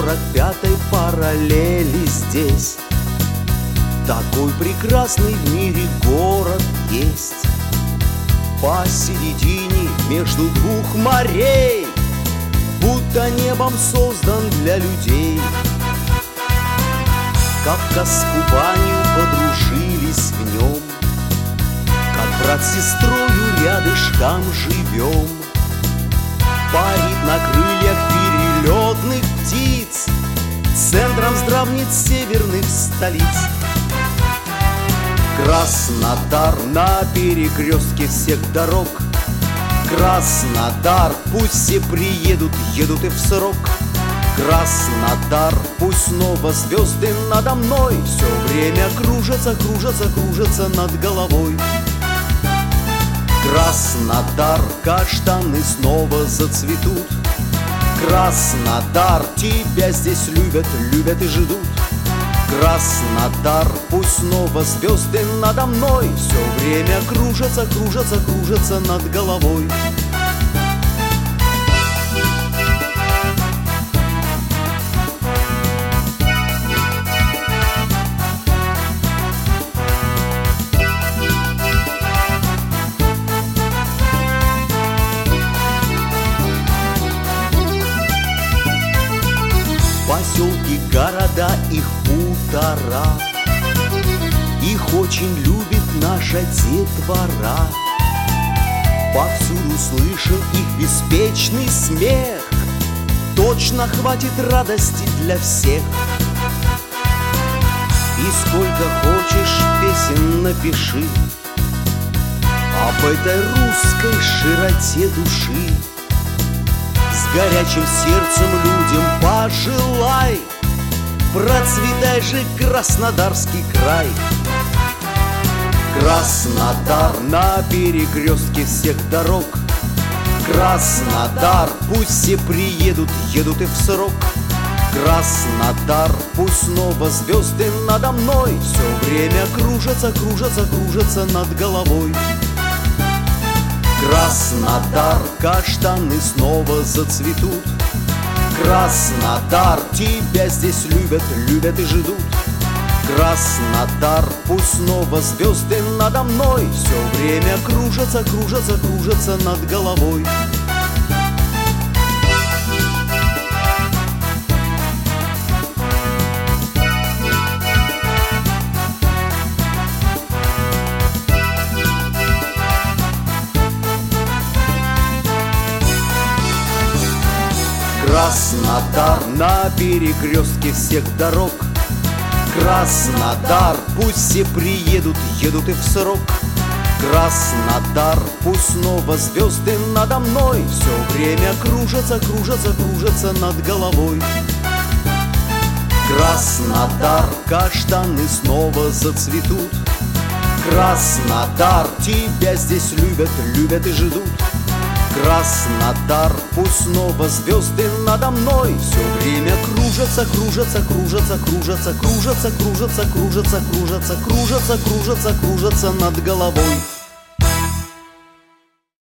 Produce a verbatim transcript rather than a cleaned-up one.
сорок пятой параллели здесь. Такой прекрасный в мире город есть. Посередине между двух морей, будто небом создан для людей. Кавказ с Кубанью подружились в нем, как брат с сестрою рядышком живем. Парит на крыльях перелетных птиц центром здравниц северных столиц. Краснодар на перекрестке всех дорог. Краснодар, пусть все приедут, едут и в срок. Краснодар, пусть снова звезды надо мной все время кружатся, кружатся, кружатся над головой. Краснодар, каштаны снова зацветут. Краснодар, тебя здесь любят, любят и ждут. Краснодар, пусть снова звезды надо мной все время кружатся, кружатся, кружатся над головой. Поселки, города и хутора, их очень любит наша детвора. Повсюду слышим их беспечный смех, точно хватит радости для всех. И сколько хочешь песен напиши об этой русской широте души. С горячим сердцем людям пожелай, процветай же, Краснодарский край. Краснодар на перекрестке всех дорог. Краснодар, пусть все приедут, едут и в срок. Краснодар, пусть снова звезды надо мной все время кружатся, кружатся, кружатся над головой. Краснодар, каштаны снова зацветут. Краснодар, тебя здесь любят, любят и ждут. Краснодар, пусть снова звезды надо мной все время кружатся, кружатся, кружатся над головой. Краснодар на перекрестке всех дорог. Краснодар, пусть все приедут, едут и в срок. Краснодар, пусть снова звезды надо мной все время кружатся, кружатся, кружатся над головой. Краснодар, каштаны снова зацветут. Краснодар, тебя здесь любят, любят и ждут. Краснодар, пусть снова звезды надо мной все время кружатся, кружатся, кружатся, кружатся, кружатся, кружатся, кружатся, кружатся, кружатся, кружатся, кружатся над головой.